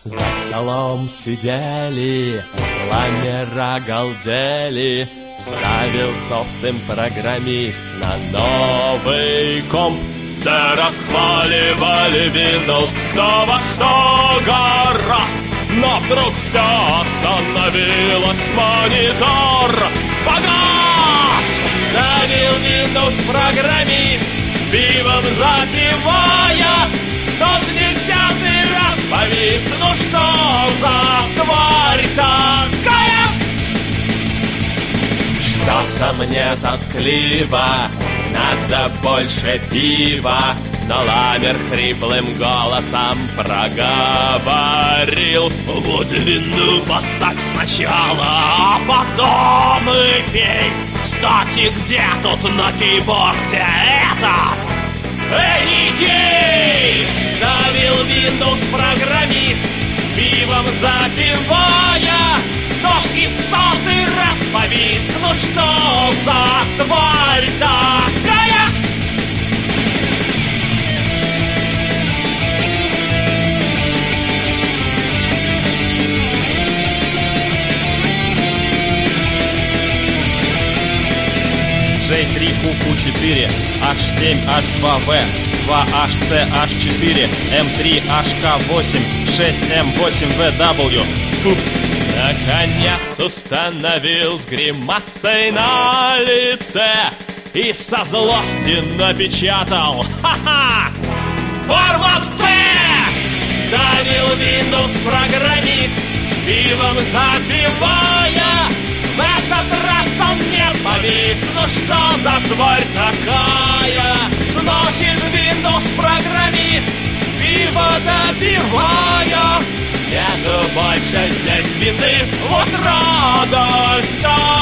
За столом сидели, ламера галдели. Ставил софт им программист на новый комп. Все расхваливали Windows, кто во что гораст. Но вдруг все остановилось, монитор погас. Ставил Windows программист, пивом запивая. Тот 10-й раз повис, ну что за тварь такая? Что-то мне тоскливо, надо больше пива. Но ламер хриплым голосом проговорил: вот вину поставь сначала, а потом и пей. Кстати, где тут на кейборде этот Никей? Ставил Windows программист, пивом запивая. Но и в 100-й раз повис, ну что за тварь такая? J3 QQ4, H7 H2V, 2HC H4, M3 HK8, 6M8VW. Наконец установил с гримасой на лице и со злости напечатал: ха-ха! Формат C! Ставил Windows программист, пивом запивая. В этот раз он не повис, ну что за тварь такая? Сносит Windows программист, пиво допивая. Нету больше здесь вины, вот радость.